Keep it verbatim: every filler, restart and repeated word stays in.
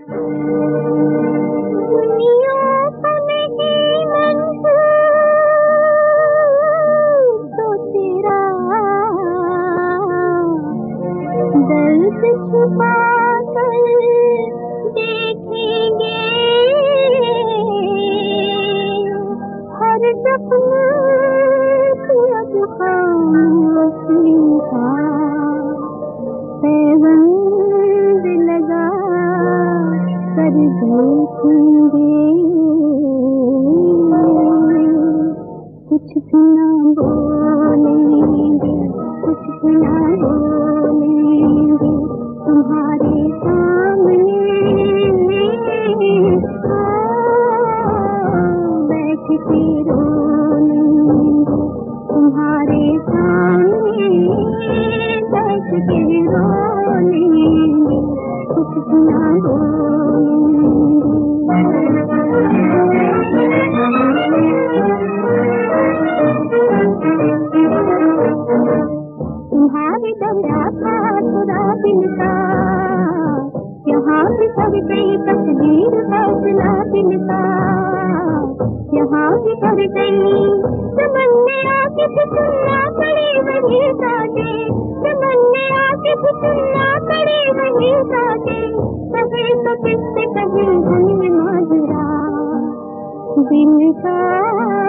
दुनिया को नहीं मंजूर तो तेरा दर्द छुपा कर देखेंगे हर सपने की अब खामोशी का पैबंद लगा कर देखेंगे कुछ भी ना बोलेंगे कुछ भी ना बोलेंगे तुम्हारे सामने बैठ के रोलेंगे तुम्हारे सामने बैठ के रोलेंगे कुछ भी ना तुम्हारी दरिया था खुदा दिल का यहाँ भी कर गई तस्वीर फैसला दिल का यहाँ भी कर गई तमन्ने आके भी सुनना पड़े वही साथे तमन्ने आके भी सुनना पड़े वही साथे कहे तो किससे कहे हमें माजरा दिल का